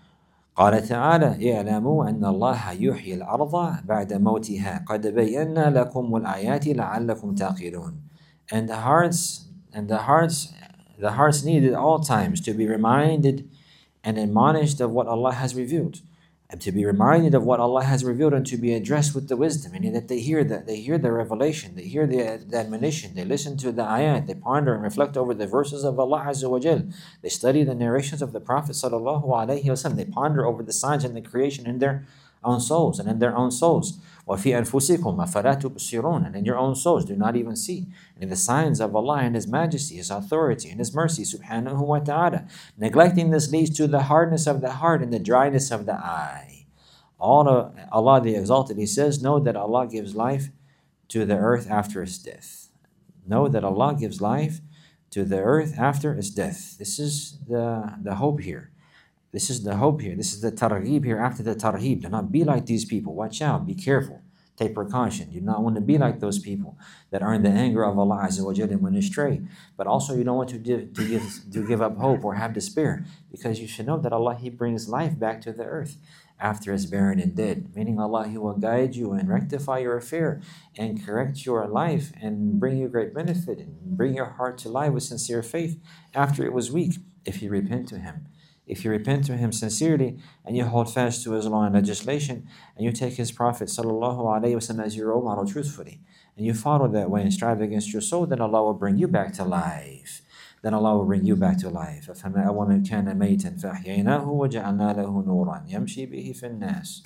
قال تعالى اعلموا أن الله يحيي الأرض بعد موتها قد بينا لكم الآيات لعلكم تعقلون. And the hearts and the hearts the hearts need at all times to be reminded and admonished of what Allah has revealed, and to be reminded of what Allah has revealed, and to be addressed with the wisdom, meaning that they hear that they hear the revelation, they hear the, the admonition, they listen to the ayat, they ponder and reflect over the verses of Allah Azza wa Jal, they study the narrations of the Prophet Sallallahu Alaihi Wasallam, they ponder over the signs and the creation in their own souls and in their own souls. وَفِي أَنفُسِكُمْ أَفَلَا تُبْصِرُونَ. And in your own souls do not even see. And in the signs of Allah and His majesty, His authority and His mercy subhanahu wa ta'ala. Neglecting this leads to the hardness of the heart and the dryness of the eye. All of Allah the Exalted, He says, know that Allah gives life to the earth after its death. Know that Allah gives life to the earth after its death. This is the, the hope here. This is the hope here. This is the targheeb here after the tarheeb. Do not be like these people. Watch out. Be careful. Take precaution. You do not want to be like those people that are in the anger of Allah Azza wa Jalla and went astray. But also you don't want to give, to give to give up hope or have despair, because you should know that Allah, He brings life back to the earth after it's barren and dead. Meaning Allah, He will guide you and rectify your affair and correct your life and bring you great benefit and bring your heart to life with sincere faith after it was weak, if you repent to Him. If you repent to Him sincerely and you hold fast to His law and legislation, and you take His Prophet Sallallahu Alaihi Wasallam as your role model truthfully, and you follow that way and strive against your soul, then Allah will bring you back to life. Then Allah will bring you back to life. فَمَا أَوَمَنْ كَانَ مَيْتًا فَأَحْيَيْنَاهُ وَجَعَلْنَا لَهُ نُورًا يَمْشِي بِهِ فِي النَّاسِ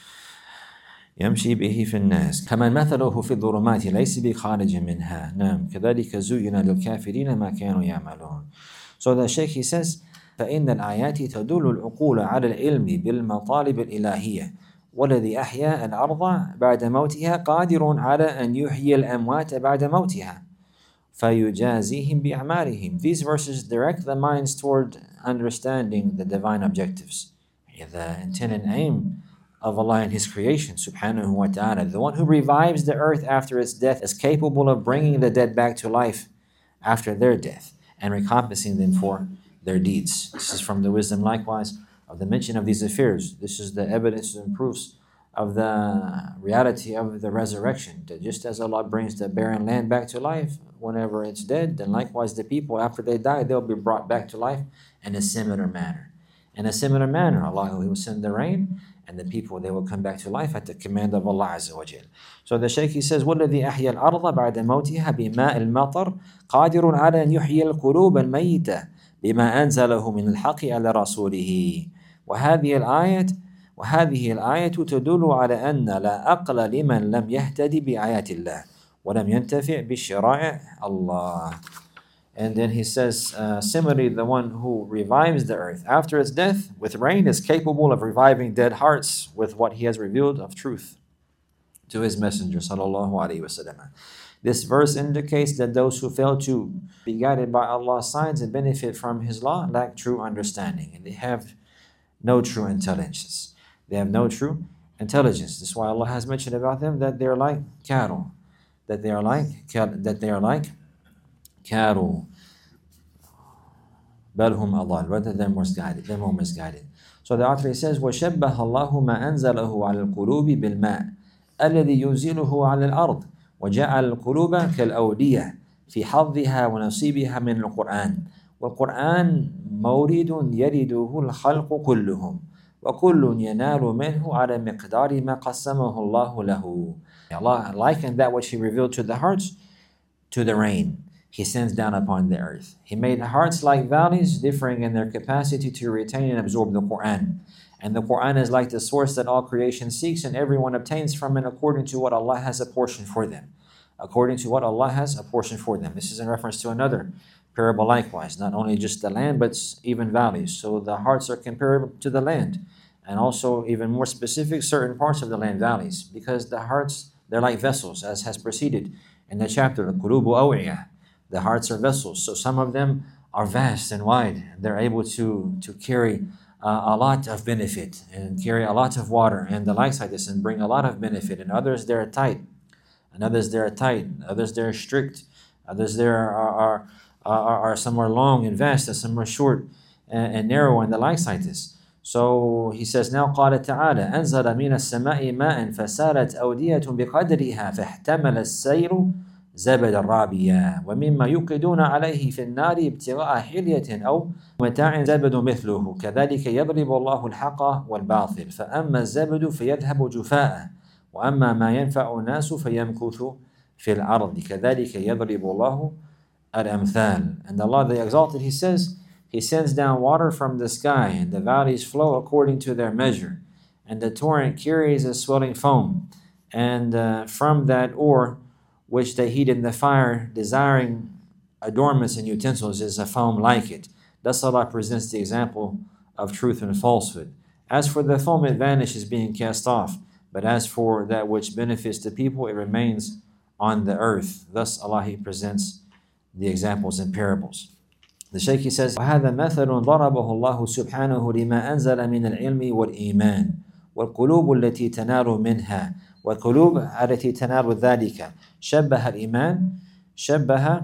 يمشي به في الناس كمن مثله في الظلمات ليس بخارج منها نعم كذلك زين للكافرين ما كانوا يعملون. So the Shaykh, he says, فإن الآيات تدل العقول على العلم بالمطالب الإلهية والذي أحيا الأرض بعد موتها قادر على أن يحيي الأموات بعد موتها فيجازيهم بأعمالهم. These verses direct the minds toward understanding the divine objectives, the intent and aim of Allah and His creation subhanahu wa ta'ala. The one who revives the earth after its death is capable of bringing the dead back to life after their death and recompensing them for their deeds. This is from the wisdom likewise of the mention of these affairs. This is the evidence and proofs of the reality of the resurrection. That just as Allah brings the barren land back to life whenever it's dead, then likewise the people, after they die, they'll be brought back to life in a similar manner. In a similar manner, Allah will send the rain, and the people, they will come back to life at the command of Allah Azza wa Jal. So the Shaykh, he says, وَالَّذِي أَحْيَا الْأَرْضَ بَعْدَ مَوْتِهَا بِمَاءِ الْمَطَرِ قَادِرٌ عَلَى أَنْ يُحْيِيَ الْقُلُوبَ الْمَيِّتَةَ بما أنزله من الحق على رسوله. وهذه الآية وهذه الآية تدل على أن لا أقل لمن لم يهتدي بآيات الله ولم ينتفع بشرائع الله. And then he says, uh, similarly, the one who revives the earth after its death with rain is capable of reviving dead hearts with what he has revealed of truth to his messenger, sallallahu alaihi wasallam. This verse indicates that those who fail to be guided by Allah's signs and benefit from His law lack true understanding, and they have no true intelligence. They have no true intelligence. That's why Allah has mentioned about them that they are like cattle, that they are like that they are like cattle. Balhum adal, rather than misguided, they're more misguided. So the author says, وَشَبَّهَ اللَّهُ مَا أَنزَلَهُ عَلَى الْقُلُوبِ بِالْمَاءِ الذي ينزله على الأرض وجعل القلوب كالأودية في حظها ونصيبها من القرآن والقرآن مورد يرده الخلق كلهم وكل ينال منه على مقدار ما قسمه الله له. Allah likened that which He revealed to the hearts to the rain He sends down upon the earth. He made hearts like valleys, differing in their capacity to retain and absorb the Quran. And the Quran is like the source that all creation seeks, and everyone obtains from it according to what Allah has apportioned for them. According to what Allah has apportioned for them. This is in reference to another parable likewise, not only just the land, but even valleys. So the hearts are comparable to the land. And also, even more specific, certain parts of the land, valleys. Because the hearts, they're like vessels, as has preceded in the chapter, Qulubu Aw'iyah. The hearts are vessels. So some of them are vast and wide. They're able to, to carry Uh, a lot of benefit and carry a lot of water and the likes like this and bring a lot of benefit. And others they're tight, and others they're tight, others they're strict, others there are are, are, are some are long and vast and some are short and, and narrow and the likes like this. So he says now قال تعالى أنزل من السماء ماء فسالت أودية بقدرها فاحتمل السيل زبد الرابية ومما يوقدون عليه في النار ابتغاء حلية أو متاع زبد مثله كذلك يضرب الله الحق والباطل فأما الزبد فيذهب جفاء وأما ما ينفع الناس فيمكث في الأرض كذلك يضرب الله الأمثال. And Allah the Exalted, He says, He sends down water from the sky and the valleys flow according to their measure and the torrent carries a swelling foam and uh, from that ore which they heat in the fire, desiring adornments and utensils, is a foam like it. Thus Allah presents the example of truth and falsehood. As for the foam, it vanishes being cast off, but as for that which benefits the people, it remains on the earth. Thus Allah He presents the examples and parables. The Shaykh he says, وَهَذَا مَثَلٌ ضَرَبَهُ اللَّهُ سُبْحَانَهُ لِمَا أَنزَلَ مِنَ الْعِلْمِ وَالْإِيمَانِ والقلوب التي تنال منها والقلوب التي تنال ذلك شبه الإيمان شبه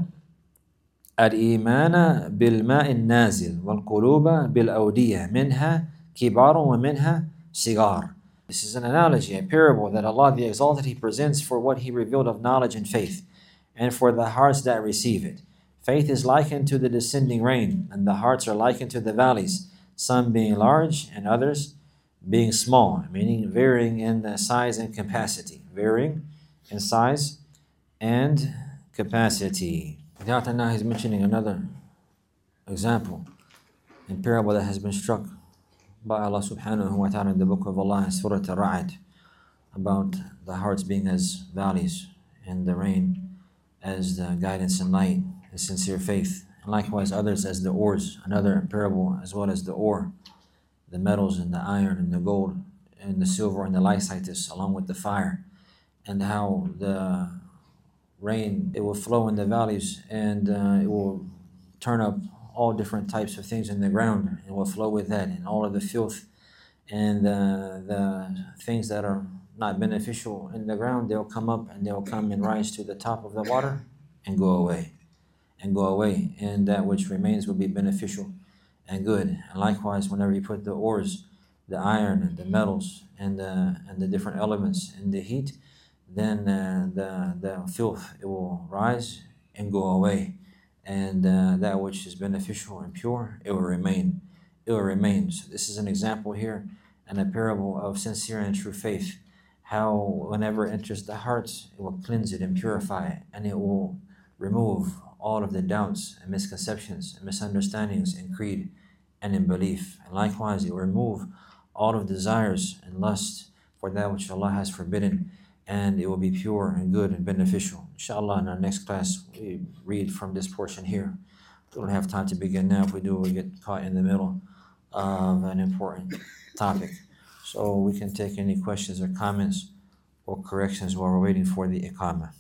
الإيمان بالماء النازل والقلوب بالأودية منها كبار ومنها صغار. This is an analogy, a parable that Allah the Exalted He presents for what He revealed of knowledge and faith, and for the hearts that receive it. Faith is likened to the descending rain, and the hearts are likened to the valleys, some being large and others being small, meaning varying in the size and capacity. Varying in size and capacity. Now he's mentioning another example and parable that has been struck by Allah subhanahu wa ta'ala in the book of Allah in Surah Al-Ra'd about the hearts being as valleys and the rain as the guidance and light and sincere faith. And likewise others as the ores, another parable as well as the ore, the metals and the iron and the gold and the silver and the likes like this, along with the fire, and how the rain, it will flow in the valleys and uh, it will turn up all different types of things in the ground. It will flow with that, and all of the filth and uh, the things that are not beneficial in the ground, they'll come up and they'll come and rise to the top of the water and go away and go away and that which remains will be beneficial and good. And likewise, whenever you put the ores, the iron and the metals and the and the different elements in the heat, then uh, the the filth, it will rise and go away, and uh, that which is beneficial and pure, it will remain. It will remain. So this is an example here and a parable of sincere and true faith. How whenever it enters the hearts, it will cleanse it and purify it, and it will remove all of the doubts and misconceptions and misunderstandings in creed and in belief. And likewise, it will remove all of desires and lust for that which Allah has forbidden, and it will be pure and good and beneficial. Inshallah, in our next class, we read from this portion here. We don't have time to begin now. If we do, we get caught in the middle of an important topic. So we can take any questions or comments or corrections while we're waiting for the iqamah.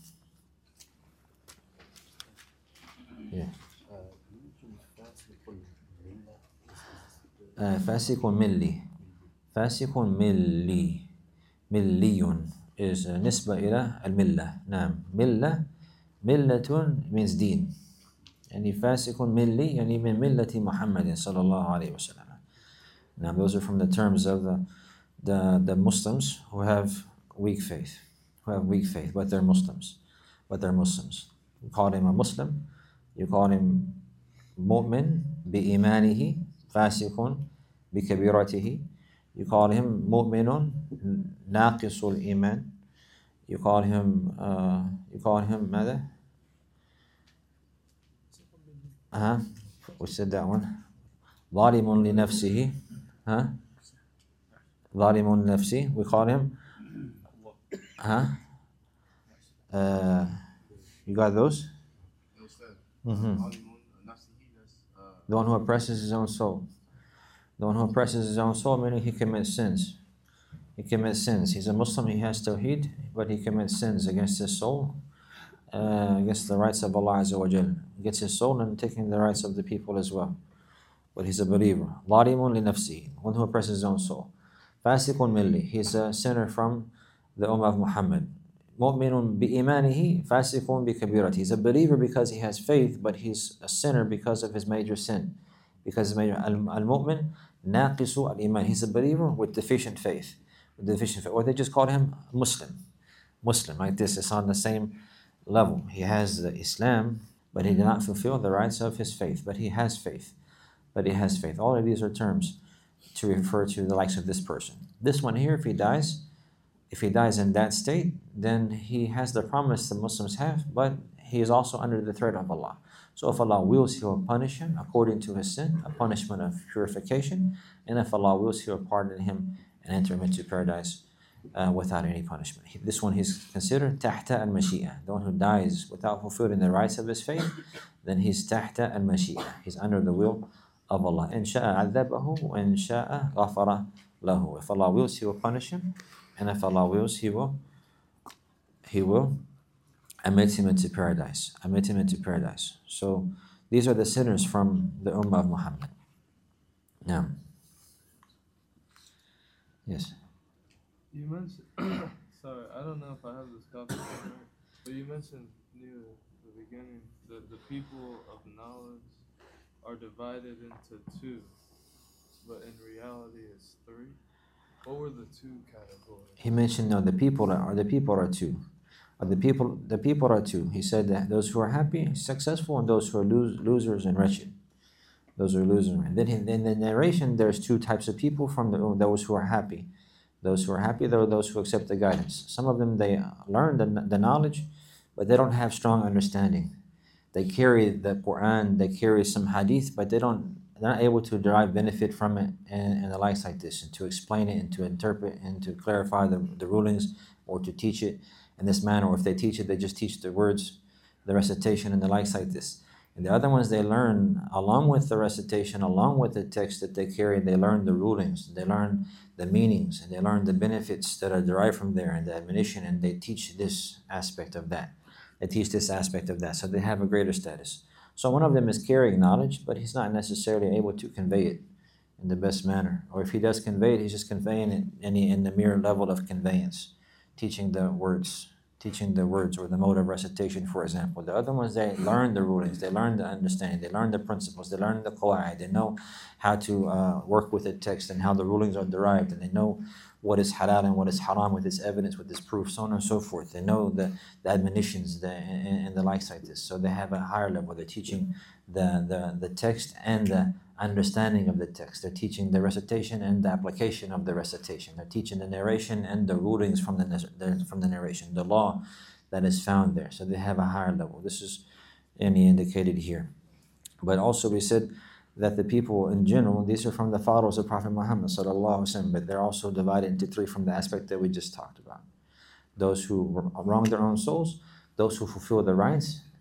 Yeah. Uh, Fasikun milli. Fasikun milli. Milliyun is uh, nisba ila al-millah. Naam. Millah. Millatun means deen. Yani fasikun milli, yani min millati Muhammadin sallallahu alayhi wa sallam. Now those are from the terms of the, the, the Muslims who have weak faith. Who have weak faith, but they're Muslims. But they're Muslims. You call him a Muslim. You call him mu'min bi-imanihi, fasikun bi-kabiratihi. You call him mu'minun naqisul iman. You call him, uh, you call him ماذا? Uh-huh. We said that one. ظالم لنفسه. Huh? ظالم لنفسه. We call him. Huh? Uh, you got those? Mm-hmm. The one who oppresses his own soul. The one who oppresses his own soul, meaning he commits sins. He commits sins. He's a Muslim, he has tawheed, but he commits sins against his soul, uh, against the rights of Allah Azza wa Jal. Against his soul and taking the rights of the people as well. But he's a believer. ظَالِمٌ لِنَفْسِهِ. One who oppresses his own soul. فَاسِقٌ مِلِّ. He's a sinner from the Ummah of Muhammad. مُؤْمِنٌ بِإِيمَانِهِ فَاسِقٌ بِكَبِيرَتِهِ. He's a believer because he has faith, but he's a sinner because of his major sin. Because major al-mu'min naqisu al-iman. He's a believer with deficient faith. With deficient faith. Or they just called him Muslim. Muslim, like this. It's on the same level. He has the Islam, but he did not fulfill the rights of his faith. But he has faith. But he has faith. All of these are terms to refer to the likes of this person. This one here, if he dies, if he dies in that state, then he has the promise the Muslims have, but he is also under the threat of Allah. So if Allah wills, He will punish him according to his sin, a punishment of purification, and if Allah wills, He will pardon him and enter him into paradise uh, without any punishment. He, this one he's considered tahta al-mashi'ah. The one who dies without fulfilling the rights of his faith, then he's tahta al-mashi'ah. He's under the will of Allah. In sha'a adhabahu wa in sha'a ghafara lahu. If Allah wills, He will punish him, and if Allah wills, He will He will admit him into paradise. Admit him into paradise. So these are the sinners from the Ummah of Muhammad. Now, yes. You mentioned, sorry, I don't know if I have this copy right, but you mentioned near the beginning that the people of knowledge are divided into two, but in reality it's three. What were the two categories? He mentioned no, the people are the people are two. Or the people the people are two. He said that those who are happy, successful, and those who are lose, losers and wretched. Those are losers. And then in the narration, there's two types of people from the, those who are happy. Those who are happy, there are those who accept the guidance. Some of them, they learn the, the knowledge, but they don't have strong understanding. They carry the Quran, they carry some hadith, but they don't, they're not able to derive benefit from it and, and the likes like this, and to explain it and to interpret and to clarify the, the rulings or to teach it in this manner. Or if they teach it, they just teach the words, the recitation and the likes like this. And the other ones, they learn along with the recitation, along with the text that they carry, they learn the rulings, they learn the meanings, and they learn the benefits that are derived from there and the admonition, and they teach this aspect of that. They teach this aspect of that, so they have a greater status. So one of them is carrying knowledge, but he's not necessarily able to convey it in the best manner. Or if he does convey it, he's just conveying it in the, in the mere level of conveyance, teaching the words. Teaching the words or the mode of recitation, for example. The other ones, they learn the rulings, they learn the understanding, they learn the principles, they learn the qawa'id, they know how to uh, work with the text and how the rulings are derived, and they know what is halal and what is haram with its evidence, with its proof, so on and so forth. They know the, the admonitions the, and, and the likes like this. So they have a higher level. They're teaching the, the, the text and the understanding of the text. They're teaching the recitation and the application of the recitation. They're teaching the narration and the rulings from the from the narration, the law that is found there. So they have a higher level. This is any indicated here. But also we said that the people in general, these are from the followers of Prophet Muhammad sallallahu alaihi wasallam, but they're also divided into three from the aspect that we just talked about. Those who wrong their own souls, those who fulfill the rights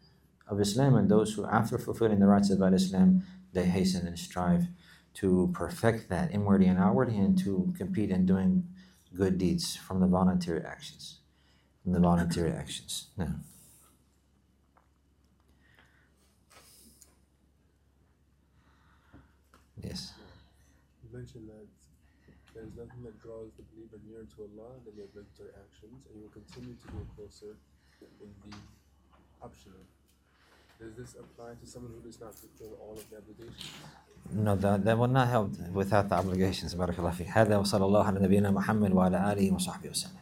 of Islam, and those who, after fulfilling the rights of Islam, they hasten and strive to perfect that inwardly and outwardly, and to compete in doing good deeds from the voluntary actions. From the voluntary actions. Now. Yes. You mentioned that there is nothing that draws the believer nearer to Allah than the obligatory actions, and you will continue to go closer in the optional. Does this apply to someone who does not fulfill all of the obligations? No, that, that will not help without the obligations. Barakallahu fi. هذا وصلى الله على نبينا محمد وعلى آله وصحبه وسلم.